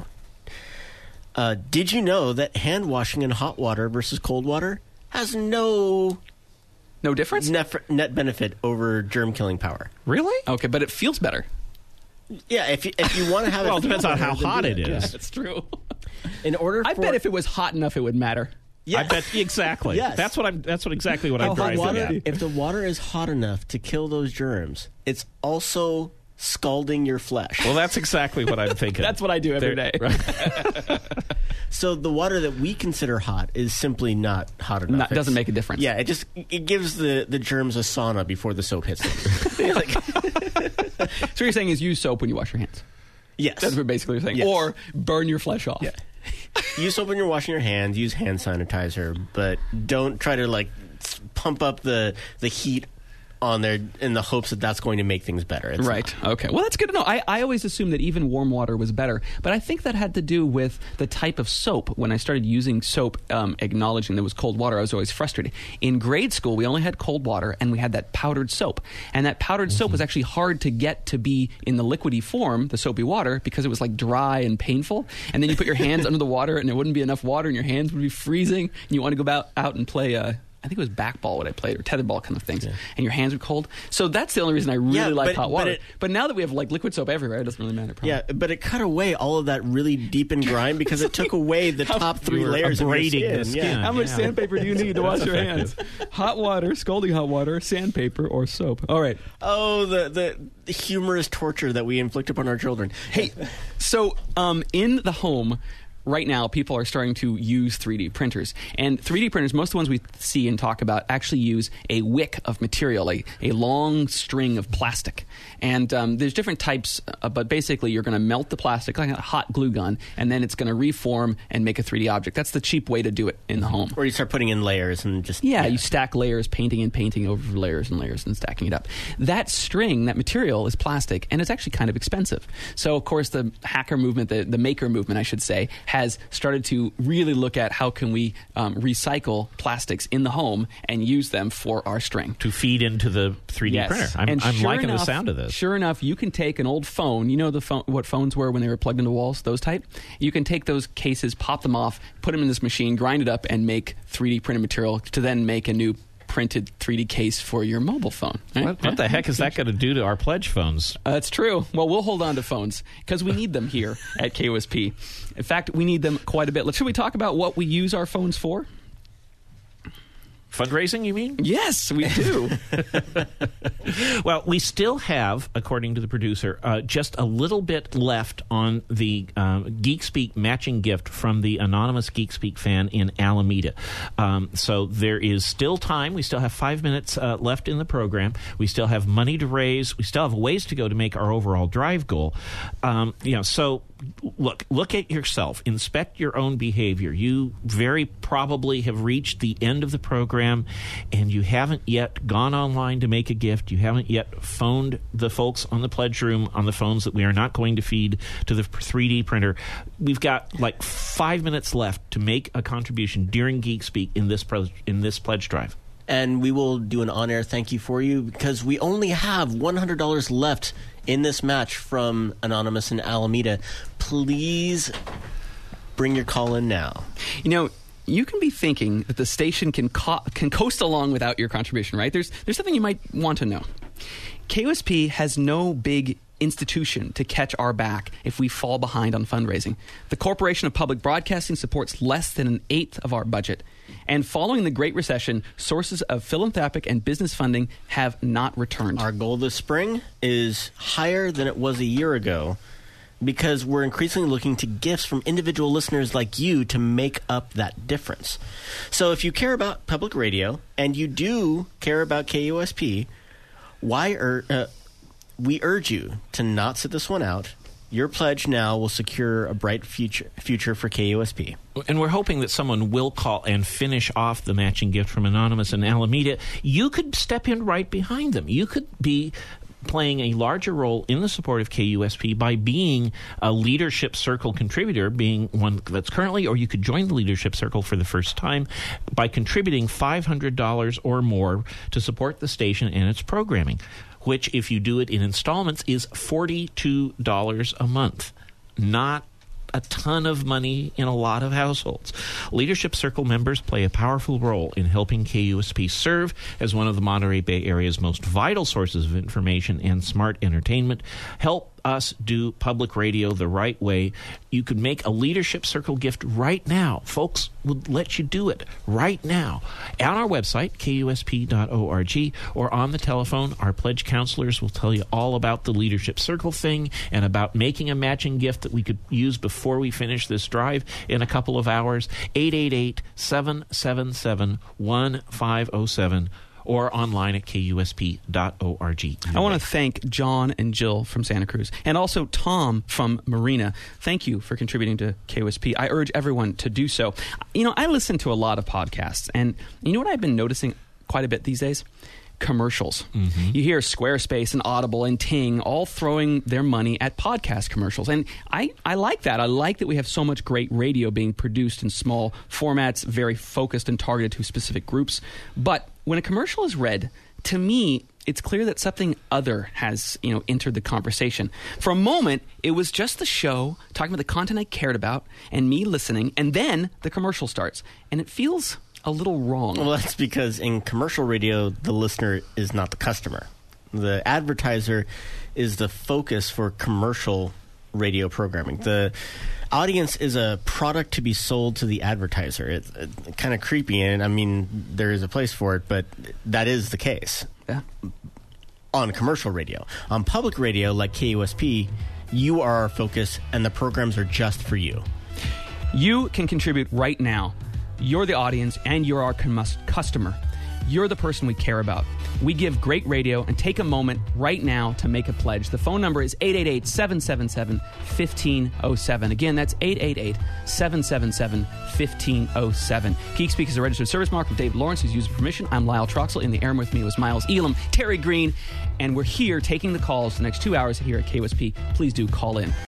Uh, did you know that hand washing in hot water versus cold water has no No difference? net, net benefit over germ killing power? Really? Okay, but it feels better. Yeah, if you, if you want to have Well, it it depends feel on how better, then hot do it that. is. That's true. In order, I for, bet if it was hot enough, it would matter. yeah. I bet exactly. Yes. That's what I'm. That's what exactly what How I'm hot driving water- at. if the water is hot enough to kill those germs, it's also scalding your flesh. Well, that's exactly what I'm thinking. That's what I do every There- day. right. So the water that we consider hot is simply not hot enough. Not- doesn't It's- make a difference. Yeah, it just it gives the, the germs a sauna before the soap hits them. Like, So what you're saying is use soap when you wash your hands. yes. That's what basically you're saying. Yes. Or burn your flesh off. Yeah. Use soap when you're washing your hands. Use hand sanitizer, but don't try to like s- pump up the the heat on there in the hopes that that's going to make things better. It's Right. not. Okay. Well, that's good to know. I, I always assumed that even warm water was better, but I think that had to do with the type of soap. When I started using soap, um, acknowledging there was cold water, I was always frustrated. In grade school, we only had cold water, and we had that powdered soap. And that powdered mm-hmm. soap was actually hard to get to be in the liquidy form, the soapy water, because it was like dry and painful. And then you put your hands under the water, and there wouldn't be enough water, and your hands would be freezing, and you want to go about, out and play uh, I think it was backball what I played, or tetherball kind of things, yeah. and your hands were cold. So that's the only reason I really yeah, like but, hot water. But, it, but now that we have like liquid soap everywhere, it doesn't really matter. Probably. Yeah, but it cut away all of that really deepened grime because it took away the top three layers of your skin. skin. Yeah. How much yeah. sandpaper do you need to wash your hands? Hot water, scalding hot water, sandpaper, or soap. All right. Oh, the, the, the humorous torture that we inflict upon our children. Hey, so um, in the home, right now, people are starting to use three D printers. And three D printers, most of the ones we see and talk about, actually use a wick of material, a, a long string of plastic. And um, there's different types, uh, but basically you're going to melt the plastic like a hot glue gun, and then it's going to reform and make a three D object. That's the cheap way to do it in the home. Or you start putting in layers and just... Yeah, yeah, you stack layers, painting and painting over layers and layers and stacking it up. That string, that material is plastic, and it's actually kind of expensive. So, of course, the hacker movement, the, the maker movement, I should say, has started to really look at how can we um, recycle plastics in the home and use them for our string. To feed into the three D yes. printer. I'm, and I'm sure liking enough, the sound of this. Sure enough, you can take an old phone. You know the phone, what phones were when they were plugged into walls, those type? You can take those cases, pop them off, put them in this machine, grind it up, and make three D printed material to then make a new printed three D case for your mobile phone. Right? What, what the heck is that going to do to our pledge phones? Uh, it's true. Well, we'll hold on to phones because we need them here at K U S P. In fact, we need them quite a bit. Should we talk about what we use our phones for? Fundraising, you mean? Yes, we do. Well, we still have, according to the producer, uh, just a little bit left on the uh, Geek Speak matching gift from the anonymous Geek Speak fan in Alameda. Um, so there is still time. We still have five minutes uh, left in the program. We still have money to raise. We still have a ways to go to make our overall drive goal. Um, you know, so look, look at yourself. Inspect your own behavior. You very probably have reached the end of the program, and you haven't yet gone online to make a gift. You haven't yet phoned the folks on the pledge room on the phones that we are not going to feed to the three D printer. We've got like five minutes left to make a contribution during Geek Speak in this pre- in this pledge drive. And we will do an on-air thank you for you because we only have one hundred dollars left in this match from Anonymous in Alameda. Please bring your call in now. You know, you can be thinking that the station can co- can coast along without your contribution, right? There's there's something you might want to know. K U S P has no big institution to catch our back if we fall behind on fundraising. The Corporation of Public Broadcasting supports less than an eighth of our budget. And following the Great Recession, sources of philanthropic and business funding have not returned. Our goal this spring is higher than it was a year ago because we're increasingly looking to gifts from individual listeners like you to make up that difference. So if you care about public radio and you do care about K U S P, why ur- uh, we urge you to not sit this one out. Your pledge now will secure a bright future future for K U S P. And we're hoping that someone will call and finish off the matching gift from Anonymous in Alameda. You could step in right behind them. You could be playing a larger role in the support of K U S P by being a Leadership Circle contributor, being one that's currently, or you could join the Leadership Circle for the first time by contributing five hundred dollars or more to support the station and its programming, which, if you do it in installments, is forty-two dollars a month. Not a ton of money in a lot of households. Leadership Circle members play a powerful role in helping K U S P serve as one of the Monterey Bay Area's most vital sources of information and smart entertainment. Help us do public radio the right way. You could make a Leadership Circle gift right now. Folks would let you do it right now. On our website, K U S P dot org, or on the telephone, our pledge counselors will tell you all about the Leadership Circle thing and about making a matching gift that we could use before we finish this drive in a couple of hours. eight eight eight, seven seven seven, one five zero seven. Or online at K U S P dot org. I want to thank John and Jill from Santa Cruz and also Tom from Marina. Thank you for contributing to K U S P. I urge everyone to do so. You know, I listen to a lot of podcasts, and you know what I've been noticing quite a bit these days? commercials. Mm-hmm. You hear Squarespace and Audible and Ting all throwing their money at podcast commercials. And I, I like that. I like that we have so much great radio being produced in small formats, very focused and targeted to specific groups. But when a commercial is read, to me, it's clear that something other has, you know, entered the conversation. For a moment, it was just the show talking about the content I cared about and me listening, and then the commercial starts. And it feels a little wrong. Well, that's because in commercial radio, the listener is not the customer. The advertiser is the focus for commercial radio programming. The audience is a product to be sold to the advertiser. It's, it's kind of creepy, and I mean, there is a place for it, but that is the case. Yeah. On commercial radio. On public radio, like K U S P, you are our focus, and the programs are just for you. You can contribute right now. You're the audience, and you're our com- customer. You're the person we care about. We give great radio, and take a moment right now to make a pledge. The phone number is eight eight eight, seven seven seven, one five zero seven. Again, that's eight eight eight, seven seven seven, one five zero seven. GeekSpeak is a registered service mark of David Lawrence, who's using permission. I'm Lyle Troxel. In the air with me was Miles Elam, Terry Green, and we're here taking the calls the next two hours here at K U S P. Please do call in.